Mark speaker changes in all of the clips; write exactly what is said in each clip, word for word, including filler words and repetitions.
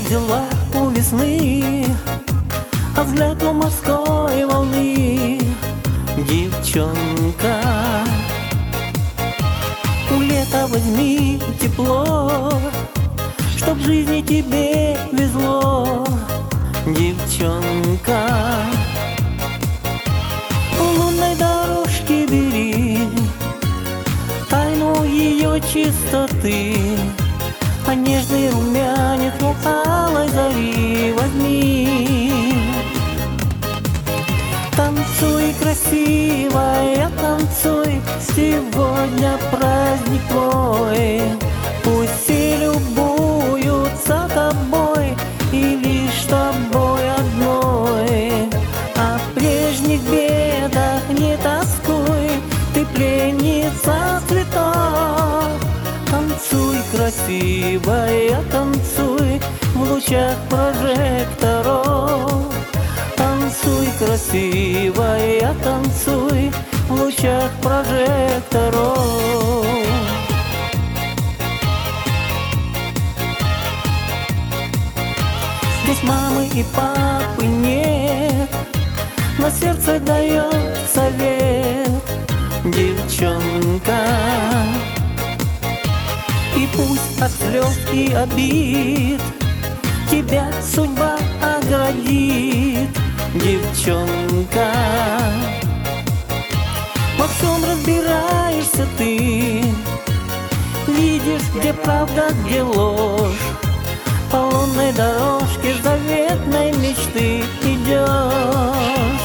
Speaker 1: дела у весны, а взгляд у морской волны. Девчонка, у лета возьми тепло, чтоб в жизни тебе везло. Девчонка, у лунной дорожки бери тайну ее чистоты, а нежный румянец у алой зари возьми. Танцуй, красивая, танцуй, сегодня праздник твой. Пусть все любуются тобой и лишь тобой одной. О прежних бедах не тоскуй, ты пленница цветов. Танцуй, красивая, танцуй в лучах прожекторов. Танцуй, красивая, танцуй в лучах прожекторов. Здесь мамы и папы нет, но сердце дает совет. Девчонка, и пусть от слез и обид тебя судьба оградит. Девчонка, во всем разбираешься ты, видишь, где правда, где ложь. По лунной дорожке заветной мечты идешь.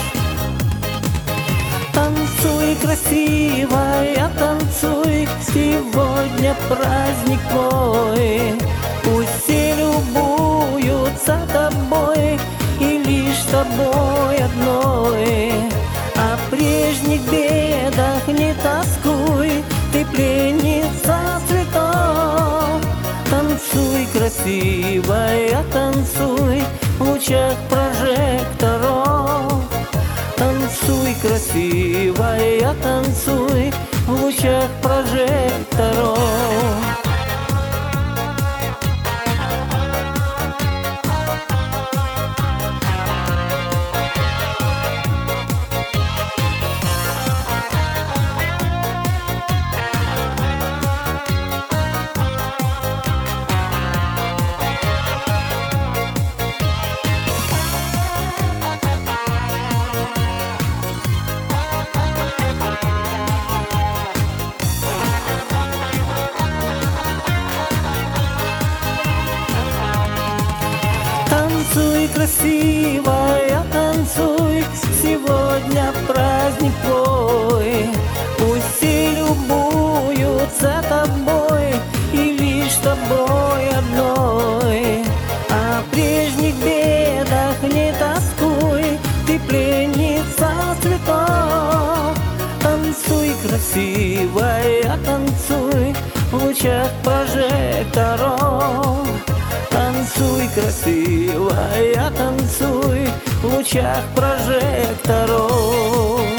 Speaker 1: Танцуй, красивая, танцуй, сегодня праздник твой. Пусть все любуются тобой и лишь тобой одной. О прежних бедах не тоскуй, ты пленница цветов. Танцуй, красивая, танцуй в лучах прожекторов. Танцуй, красивая, танцуй в лучах прожекторов. Танцуй, красивая, танцуй, сегодня праздник твой. Пусть все любуются тобой и лишь тобой одной. О прежних бедах не тоскуй, ты пленница цветов. Танцуй, красивая, танцуй в лучах прожекторов. Танцуй, красивая, танцуй в лучах прожекторов.